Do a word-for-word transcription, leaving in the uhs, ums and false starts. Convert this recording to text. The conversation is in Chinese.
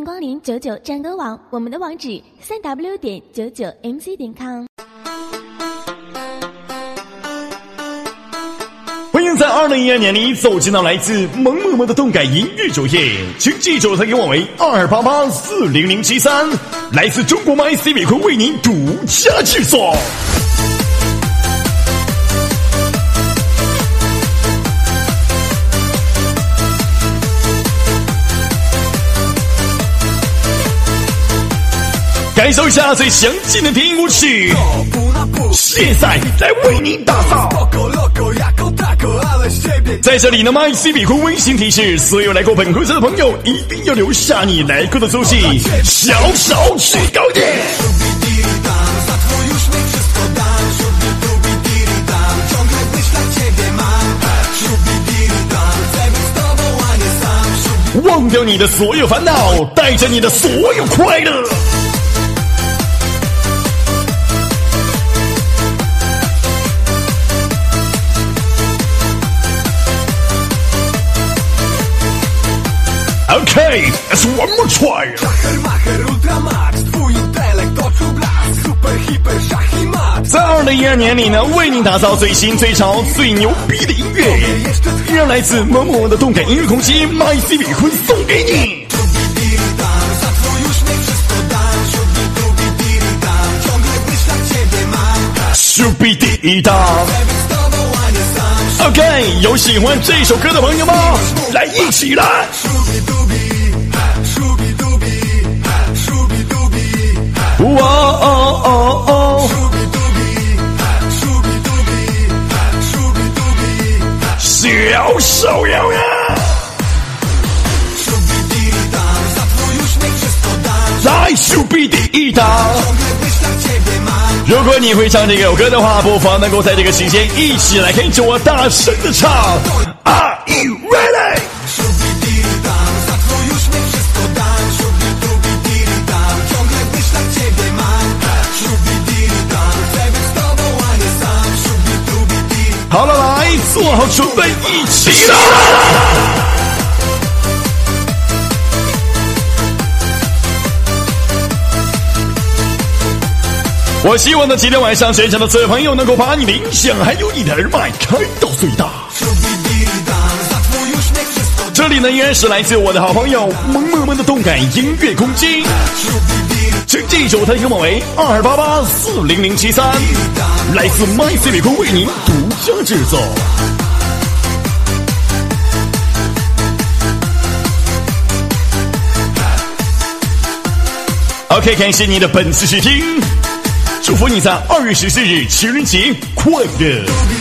光临九九战歌网，我们的网址三 w 点九九 m c 点 com。 欢迎在二零一二年里走进到来自萌萌萌的动感音乐主页，请记住它给我为二八八四零零七三，来自中国麦 C 伟坤为您独家制作。感受一下最详尽的电影舞曲，现在来为您打造。在这里呢 ，My C B 坤温馨提示所有来过本会场的朋友，一定要留下你来过的足迹，小手举高点。忘掉你的所有烦恼，带着你的所有快乐。Okay, let's one more try. 在二零一二年里呢，为您打造最新、最潮、最牛逼的音乐，让来自萌萌的动感音乐空间 My C B 坤送给你。咻比滴答。OK， 有喜欢这首歌的朋友吗？来，一起来！哇哦哦哦！小手摇呀！来，咻比滴答！如果你会唱这首歌的话，不妨能够在这个期间一起来跟着我大声的唱 Are you ready? OK 好了，来做好准备，一起来！我希望呢，今天晚上现场的所有朋友能够把你的音响还有你的耳麦开到最大。这里呢，依然是来自我的好朋友萌萌萌的动感音乐空间，请记住它的号码为二八八四零零七三，来自麦 C 伟坤为您独家制作。OK， 感谢你的本次试听。祝福你在二月十四日情人节快乐！